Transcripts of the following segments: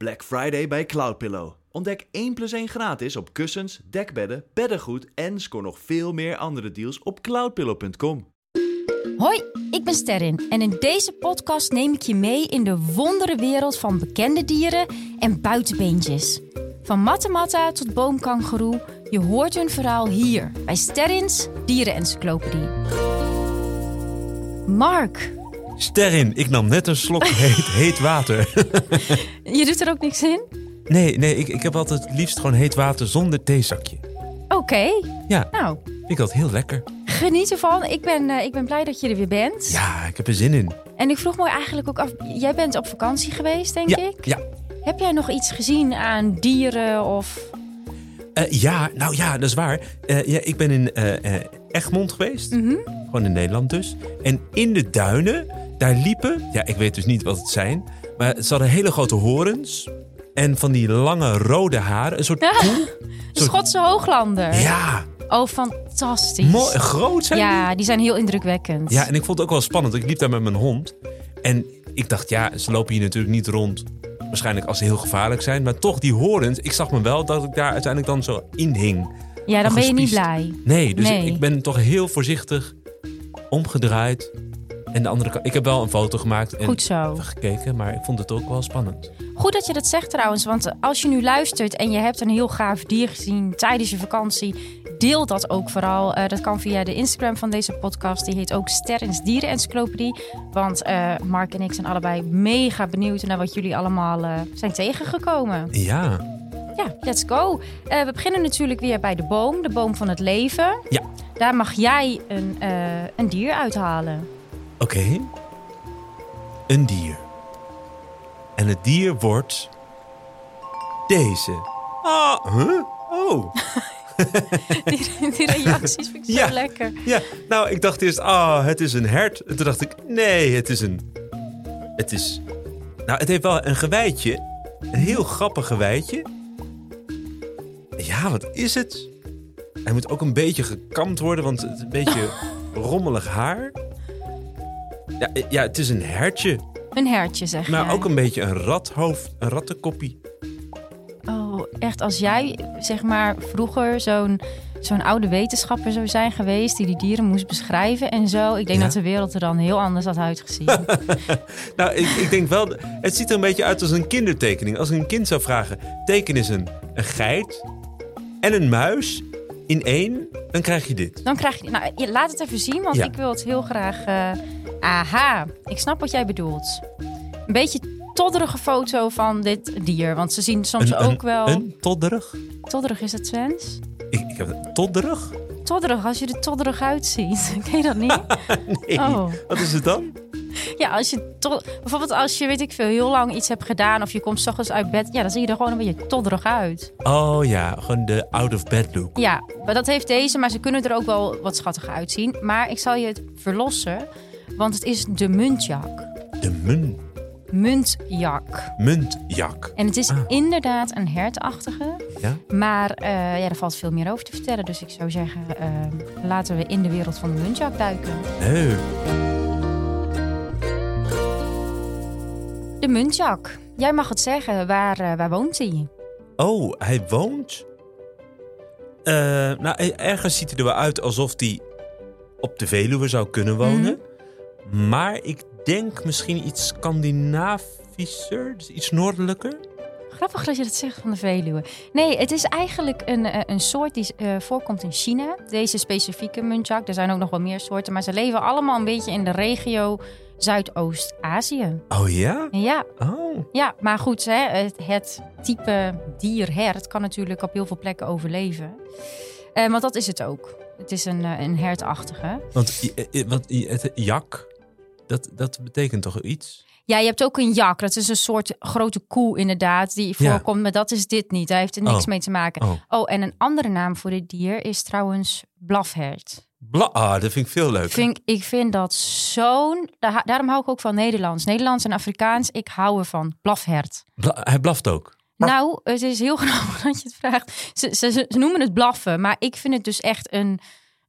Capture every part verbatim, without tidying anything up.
Black Friday bij Cloudpillow. Ontdek één plus één gratis op kussens, dekbedden, beddengoed en scoor nog veel meer andere deals op cloudpillow punt com. Hoi, ik ben Sterrin en in deze podcast neem ik je mee in de wonderenwereld van bekende dieren en buitenbeentjes. Van mattematta tot boomkangoeroe, je hoort hun verhaal hier bij Sterrins Dierenencyclopedie. Mark. Sterrin, ik nam net een slok heet, heet water. Je doet er ook niks in? Nee, nee ik, ik heb altijd het liefst gewoon heet water zonder theezakje. Oké. Okay. Ja, nou. Vind ik altijd heel lekker. Geniet ervan. Ik ben, uh, ik ben blij dat je er weer bent. Ja, ik heb er zin in. En ik vroeg me eigenlijk ook af, jij bent op vakantie geweest, denk ja, ik? Ja. Heb jij nog iets gezien aan dieren of... Uh, ja, nou ja, dat is waar. Uh, ja, ik ben in uh, uh, Egmond geweest. Mm-hmm. Gewoon in Nederland dus. En in de duinen, daar liepen... Ja, ik weet dus niet wat het zijn. Maar ze hadden hele grote horens. En van die lange rode haren. Een soort ja, koe. Een soort... Schotse hooglander. Ja. Oh, fantastisch. Mooi, groot zijn ja, die. die zijn heel indrukwekkend. Ja, en ik vond het ook wel spannend. Ik liep daar met mijn hond. En ik dacht, ja, ze lopen hier natuurlijk niet rond. Waarschijnlijk als ze heel gevaarlijk zijn. Maar toch, die horens. Ik zag me wel dat ik daar uiteindelijk dan zo in hing. Ja, dan ben je niet blij. Nee, dus nee. ik ben toch heel voorzichtig omgedraaid. En de andere kant. Ik heb wel een foto gemaakt en Goed zo. even gekeken. Maar ik vond het ook wel spannend. Goed dat je dat zegt trouwens. Want als je nu luistert en je hebt een heel gaaf dier gezien tijdens je vakantie, deel dat ook vooral. Uh, dat kan via de Instagram van deze podcast. Die heet ook Sterrins Dierenencyclopedie. Want uh, Mark en ik zijn allebei mega benieuwd naar wat jullie allemaal uh, zijn tegengekomen. Ja. Ja, let's go. Uh, we beginnen natuurlijk weer bij de boom. De boom van het leven. Ja. Daar mag jij een, uh, een dier uithalen. Oké. Okay. Een dier. En het dier wordt deze. Ah, huh? Oh. die, die reacties vind ik zo ja, lekker. Ja, nou, ik dacht eerst, ah, oh, het is een hert. En toen dacht ik, nee, het is een... Het is... Nou, het heeft wel een geweitje. Een heel grappig geweitje. Ja, wat is het? Hij moet ook een beetje gekamd worden, want het is een beetje rommelig haar. Ja, ja, het is een hertje. Een hertje, zeg Maar jij. ook een beetje een rathoofd, een rattenkoppie. Oh, echt, als jij, zeg maar, vroeger zo'n, zo'n oude wetenschapper zou zijn geweest die die dieren moest beschrijven en zo. Ik denk ja? dat de wereld er dan heel anders had uitgezien. nou, ik, ik denk wel, het ziet er een beetje uit als een kindertekening. Als ik een kind zou vragen, teken eens een, een geit en een muis in één, dan krijg je dit. Dan krijg je, nou, laat het even zien, want ja. ik wil het heel graag... Uh, aha, ik snap wat jij bedoelt. Een beetje todderige foto van dit dier, want ze zien soms een, ook een, wel... Een todderig? Todderig, is dat Twents? Ik, ik heb todderig? Todderig, als je er todderig uitziet. Ken je dat niet? nee, oh. Wat is het dan? Ja, als je to- bijvoorbeeld als je, weet ik veel, heel lang iets hebt gedaan of je komt 's ochtends uit bed, ja, dan zie je er gewoon een beetje todderig uit. Oh ja, gewoon de out-of-bed look. Ja, maar dat heeft deze, maar ze kunnen er ook wel wat schattig uitzien. Maar ik zal je het verlossen, want het is de muntjak. De mun? Muntjak. Muntjak. En het is ah. inderdaad een hertachtige. Ja? Maar uh, ja, er valt veel meer over te vertellen. Dus ik zou zeggen, uh, laten we in de wereld van de muntjak duiken. Leuk. De muntjak. Jij mag het zeggen. Waar, uh, waar woont hij? Oh, hij woont? Uh, nou, ergens ziet hij er wel uit alsof hij op de Veluwe zou kunnen wonen. Mm. Maar ik denk misschien iets Scandinavischer, dus iets noordelijker. Grappig dat je dat zegt van de Veluwe. Nee, het is eigenlijk een, een soort die uh, voorkomt in China. Deze specifieke muntjak. Er zijn ook nog wel meer soorten, maar ze leven allemaal een beetje in de regio Zuidoost-Azië. Oh ja? Ja. Oh. Ja, maar goed, hè, het, het type dier-hert kan natuurlijk op heel veel plekken overleven. Uh, want dat is het ook. Het is een, uh, een hertachtige. Want, want het jak, dat, dat betekent toch iets? Ja, je hebt ook een jak. Dat is een soort grote koe inderdaad die voorkomt. Ja. Maar dat is dit niet. Daar heeft er niks oh. mee te maken. Oh. oh, en een andere naam voor dit dier is trouwens blafhert. Bla- ah, dat vind ik veel leuker. Vind, ik vind dat zo'n... Daar, daarom hou ik ook van Nederlands. Nederlands en Afrikaans, ik hou ervan. Blafhert. Bla- hij blaft ook? Nou, het is heel grappig dat je het vraagt. Ze, ze, ze noemen het blaffen, maar ik vind het dus echt een...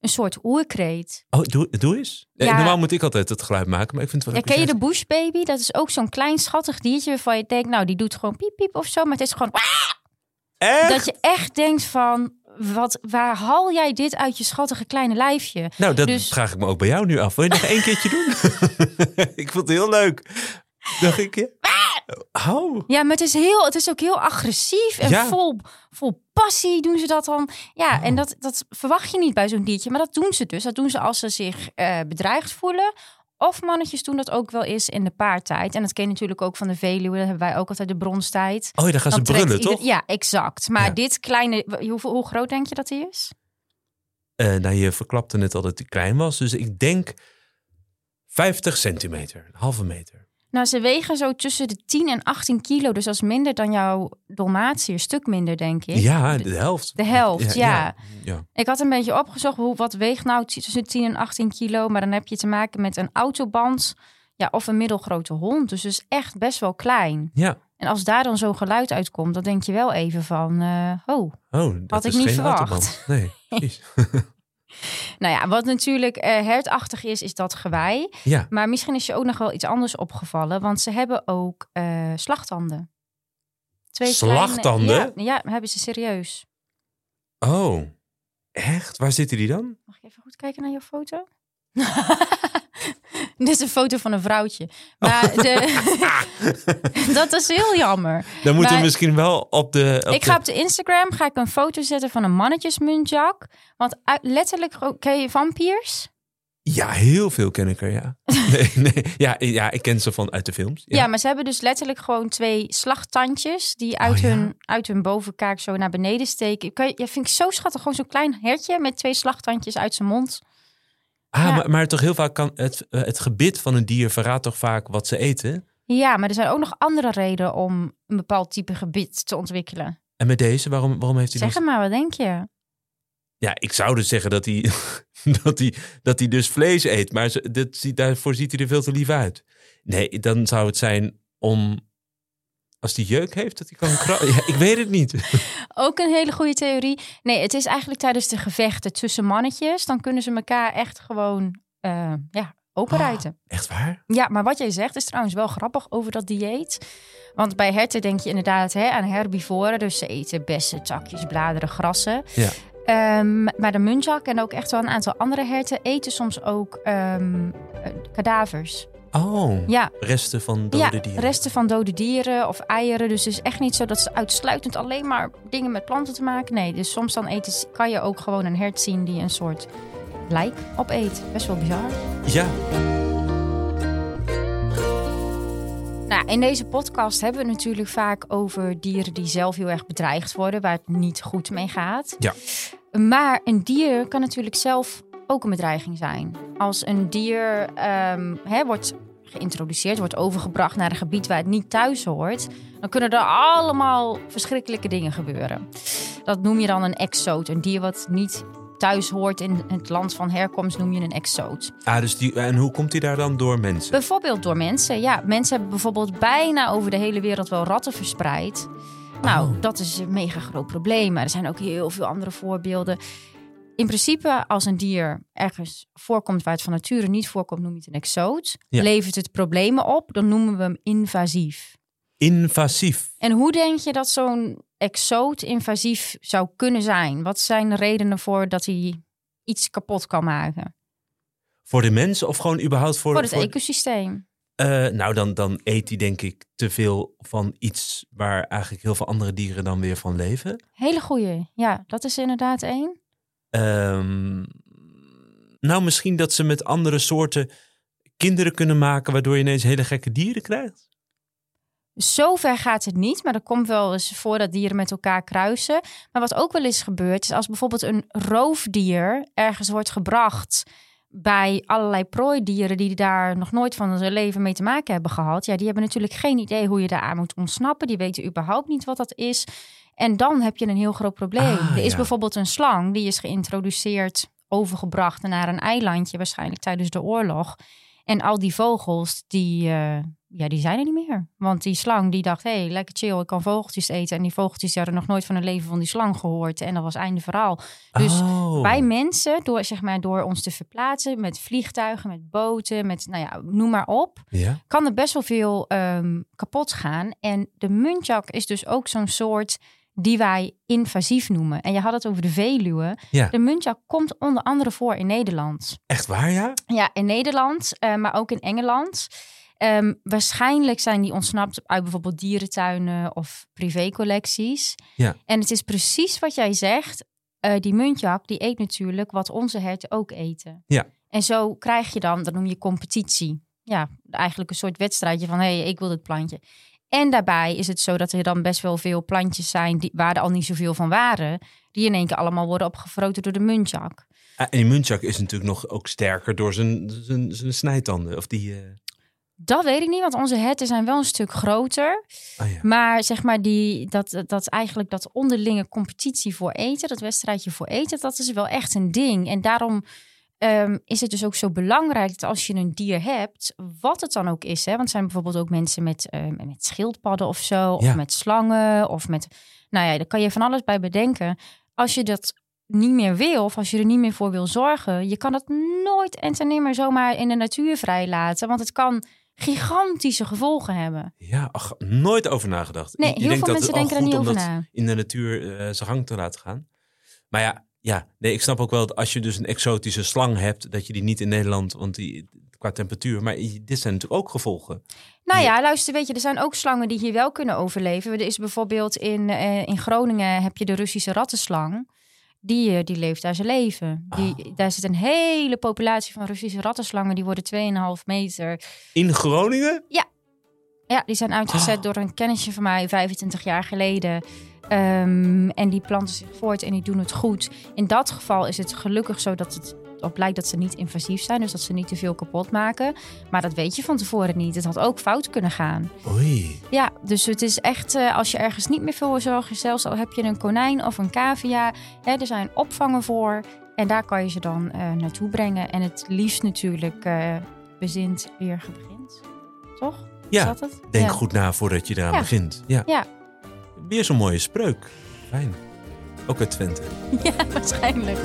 een soort oerkreet. Oh, doe, doe eens. Ja. Ja. Normaal moet ik altijd het geluid maken, maar ik vind het wel Ja, ken je leuk. de bushbaby? Dat is ook zo'n klein schattig diertje waarvan je denkt, nou, die doet gewoon piep piep of zo. Maar het is gewoon... Echt? Dat je echt denkt van, wat, waar haal jij dit uit je schattige kleine lijfje? Nou, dat Dus- vraag ik me ook bij jou nu af. Wil je nog één keertje doen? Ik vond het heel leuk. Dacht ik, ja. Oh. Ja, maar het is, heel, het is ook heel agressief en Ja. vol, vol passie doen ze dat dan. Ja, en dat, dat verwacht je niet bij zo'n diertje, maar dat doen ze dus. Dat doen ze als ze zich eh, bedreigd voelen. Of mannetjes doen dat ook wel eens in de paartijd. En dat ken je natuurlijk ook van de Veluwe. Dat hebben wij ook altijd de bronstijd. Oh, ja, dan gaan ze Dan trekt brullen, ieder- toch? Ja, exact. Maar Ja. dit kleine, hoe, hoe groot denk je dat hij is? Uh, nou, je verklapte net al dat hij klein was. Dus ik denk vijftig centimeter. Een halve meter. Nou, ze wegen zo tussen de tien en achttien kilo. Dus dat is minder dan jouw Dalmatiër. Een stuk minder, denk ik. Ja, de helft. De helft, ja. ja, ja. Ik had een beetje opgezocht, hoe, wat weegt nou tussen tien en achttien kilo. Maar dan heb je te maken met een autoband, ja, of een middelgrote hond. Dus het is echt best wel klein. Ja. En als daar dan zo'n geluid uitkomt, dan denk je wel even van, uh, oh, Oh, dat had ik is niet geen verwacht. autoband. Nee, precies. Nou ja, wat natuurlijk uh, hertachtig is, is dat gewei. Ja. Maar misschien is je ook nog wel iets anders opgevallen, want ze hebben ook uh, slagtanden. Twee Slagtanden? Kleine, ja, ja, hebben ze serieus. Oh, echt? Waar zitten die dan? Mag ik even goed kijken naar je foto? Dit is een foto van een vrouwtje. Maar Oh. de, dat is heel jammer. Dan moeten Maar we misschien wel op de... Op ik de... ga op de Instagram ga ik een foto zetten van een mannetjesmuntjak. Want uit- letterlijk, ken je vampiers? Ja, heel veel ken ik er, ja. nee, nee. Ja, ja, ik ken ze van uit de films. Ja. Ja, maar ze hebben dus letterlijk gewoon twee slagtandjes die uit, Oh, ja. hun, uit hun bovenkaak zo naar beneden steken. Kan je, ja, vind ik zo schattig. Gewoon zo'n klein hertje met twee slagtandjes uit zijn mond. Ah, Ja. maar, maar toch heel vaak kan het, uh, het gebit van een dier verraadt toch vaak wat ze eten? Ja, maar er zijn ook nog andere redenen om een bepaald type gebit te ontwikkelen. En met deze, waarom, waarom heeft hij Zeg dan... het maar, wat denk je? Ja, ik zou dus zeggen dat hij, dat hij, dat hij dus vlees eet. Maar ze- dit, ziet- daarvoor ziet hij er veel te lief uit. Nee, dan zou het zijn om... Als hij jeuk heeft, dat hij kan krabben. Ja, ik weet het niet. Ook een hele goede theorie. Nee, het is eigenlijk tijdens de gevechten tussen mannetjes. Dan kunnen ze elkaar echt gewoon uh, ja, openrijten. Oh, echt waar? Ja, maar wat jij zegt is trouwens wel grappig over dat dieet. Want bij herten denk je inderdaad hè, aan herbivoren. Dus ze eten bessen, takjes, bladeren, grassen. Ja. Um, maar de muntjak en ook echt wel een aantal andere herten eten soms ook um, kadavers. Oh, Ja. resten van dode ja, dieren. resten van dode dieren of eieren. Dus het is echt niet zo dat ze uitsluitend alleen maar dingen met planten te maken. Nee, dus soms dan eten, kan je ook gewoon een hert zien die een soort lijk opeet. Best wel bizar. Ja. Nou, in deze podcast hebben we het natuurlijk vaak over dieren die zelf heel erg bedreigd worden, waar het niet goed mee gaat. Ja. Maar een dier kan natuurlijk zelf ook een bedreiging zijn. Als een dier um, hè, wordt geïntroduceerd, wordt overgebracht naar een gebied waar het niet thuis hoort, dan kunnen er allemaal verschrikkelijke dingen gebeuren. Dat noem je dan een exoot. Een dier wat niet thuis hoort in het land van herkomst noem je een exoot. Ah, dus die, en hoe komt hij daar dan door mensen? Bijvoorbeeld door mensen. Ja, mensen hebben bijvoorbeeld bijna over de hele wereld wel ratten verspreid. Nou, Oh. dat is een mega groot probleem. Maar er zijn ook heel veel andere voorbeelden. In principe, als een dier ergens voorkomt waar het van nature niet voorkomt, noem je het een exoot. Ja. Levert het problemen op, dan noemen we hem invasief. Invasief. En hoe denk je dat zo'n exoot invasief zou kunnen zijn? Wat zijn de redenen voor dat hij iets kapot kan maken? Voor de mensen of gewoon überhaupt voor... Voor het voor- ecosysteem. Uh, nou, dan, dan eet hij denk ik te veel van iets waar eigenlijk heel veel andere dieren dan weer van leven. Hele goeie. Ja, dat is inderdaad één. Um, nou, misschien dat ze met andere soorten kinderen kunnen maken, waardoor je ineens hele gekke dieren krijgt. Zover gaat het niet, maar er komt wel eens voor dat dieren met elkaar kruisen. Maar wat ook wel eens gebeurt, is als bijvoorbeeld een roofdier ergens wordt gebracht bij allerlei prooidieren die daar nog nooit van hun leven mee te maken hebben gehad. Ja, die hebben natuurlijk geen idee hoe je daar aan moet ontsnappen. Die weten überhaupt niet wat dat is. En dan heb je een heel groot probleem. Ah, er is ja. bijvoorbeeld een slang, die is geïntroduceerd, overgebracht naar een eilandje, waarschijnlijk tijdens de oorlog. En al die vogels, die, uh, ja, die zijn er niet meer. Want die slang die dacht, hé, hey, lekker chill, ik kan vogeltjes eten. En die vogeltjes die hadden nog nooit van het leven van die slang gehoord. En dat was einde verhaal. Dus oh. wij mensen, door, zeg maar, door ons te verplaatsen met vliegtuigen, met boten, met, nou ja, noem maar op, ja? kan er best wel veel um, kapot gaan. En de muntjak is dus ook zo'n soort die wij invasief noemen. En je had het over de Veluwe. Ja. De muntjak komt onder andere voor in Nederland. Echt waar, ja? Ja, in Nederland, uh, maar ook in Engeland. Um, waarschijnlijk zijn die ontsnapt uit bijvoorbeeld dierentuinen of privécollecties. Ja. En het is precies wat jij zegt. Uh, die muntjak, die eet natuurlijk wat onze herten ook eten. Ja. En zo krijg je dan, dat noem je competitie. Ja, eigenlijk een soort wedstrijdje van, hé, hey, ik wil dit plantje. En daarbij is het zo dat er dan best wel veel plantjes zijn die, waar er al niet zoveel van waren, die in één keer allemaal worden opgevroten door de muntjak. En die muntjak is natuurlijk nog ook sterker door zijn, zijn, zijn snijtanden. Of die, uh... Dat weet ik niet, want onze herten zijn wel een stuk groter. Oh ja. Maar zeg maar, die, dat, dat eigenlijk dat onderlinge competitie voor eten, dat wedstrijdje voor eten, dat is wel echt een ding. En daarom Um, is het dus ook zo belangrijk dat als je een dier hebt, wat het dan ook is. Hè? Want er zijn bijvoorbeeld ook mensen met, uh, met schildpadden of zo. Of ja. met slangen. Of met, nou ja, daar kan je van alles bij bedenken. Als je dat niet meer wil of als je er niet meer voor wil zorgen, je kan het nooit en ten nimmer zomaar in de natuur vrijlaten. Want het kan gigantische gevolgen hebben. Ja, ach, nooit over nagedacht. Nee, je, je heel denkt veel dat mensen het denken er niet om over dat na. in de natuur uh, zijn gang te laten gaan. Maar ja, Ja, nee, ik snap ook wel dat als je dus een exotische slang hebt, dat je die niet in Nederland, want die qua temperatuur, maar dit zijn natuurlijk ook gevolgen. Nou ja, luister, weet je, er zijn ook slangen die hier wel kunnen overleven. Er is bijvoorbeeld in, uh, in Groningen heb je de Russische rattenslang. Die, uh, die leeft daar zijn leven. Die, oh. Daar zit een hele populatie van Russische rattenslangen. Die worden twee komma vijf meter. In Groningen? Ja. Ja, die zijn uitgezet oh. door een kennisje van mij vijfentwintig jaar geleden. Um, en die planten zich voort en die doen het goed. In dat geval is het gelukkig zo dat het op blijkt dat ze niet invasief zijn. Dus dat ze niet te veel kapot maken. Maar dat weet je van tevoren niet. Het had ook fout kunnen gaan. Oei. Ja, dus het is echt, uh, als je ergens niet meer voor zorgt, zelfs al heb je een konijn of een cavia. Hè, er zijn opvangen voor. En daar kan je ze dan uh, naartoe brengen. En het liefst natuurlijk uh, bezint weer begint. Toch? Ja, is dat het? denk ja. goed na voordat je eraan ja. begint. Ja. ja. Weer zo'n mooie spreuk. Fijn. Ook uit Twente. Ja, waarschijnlijk.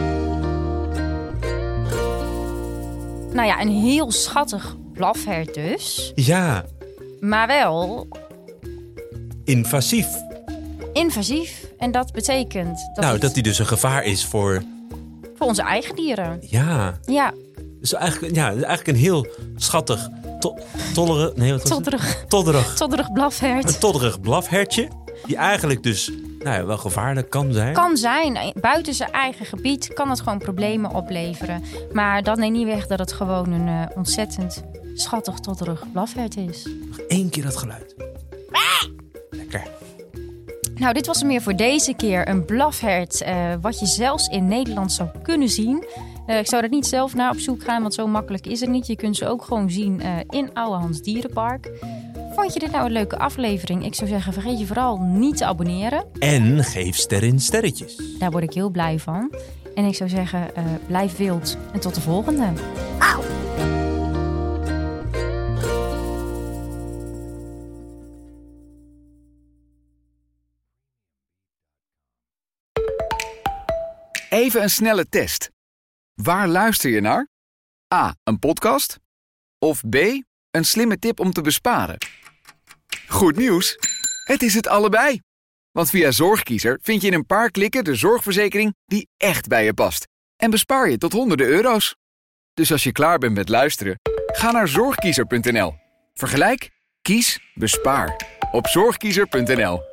Nou ja, een heel schattig blafhert dus. Ja. Maar wel invasief. Invasief. En dat betekent dat Nou, het dat die dus een gevaar is voor voor onze eigen dieren. Ja. Ja. Dus eigenlijk, ja, eigenlijk een heel schattig, to- tollerig, nee, wat was Todderig. Todderig. Todderig blafhert. Een todderig blafhertje. Die eigenlijk dus nou ja, wel gevaarlijk kan zijn. Kan zijn. Buiten zijn eigen gebied kan het gewoon problemen opleveren. Maar dat neemt niet weg dat het gewoon een uh, ontzettend schattig todderig blafhert is. Nog één keer dat geluid. Lekker. Nou, dit was hem meer voor deze keer. Een blafhert, uh, wat je zelfs in Nederland zou kunnen zien. Uh, ik zou er niet zelf naar op zoek gaan, want zo makkelijk is het niet. Je kunt ze ook gewoon zien uh, in Ouwehands Dierenpark. Vond je dit nou een leuke aflevering? Ik zou zeggen, vergeet je vooral niet te abonneren. En geef sterren sterretjes. Daar word ik heel blij van. En ik zou zeggen, uh, blijf wild. En tot de volgende. Auw! Even een snelle test. Waar luister je naar? A. Een podcast? Of B. Een slimme tip om te besparen? Goed nieuws! Het is het allebei. Want via Zorgkiezer vind je in een paar klikken de zorgverzekering die echt bij je past. En bespaar je tot honderden euro's. Dus als je klaar bent met luisteren, ga naar zorgkiezer punt n l. Vergelijk, kies, bespaar. Op zorgkiezer punt n l.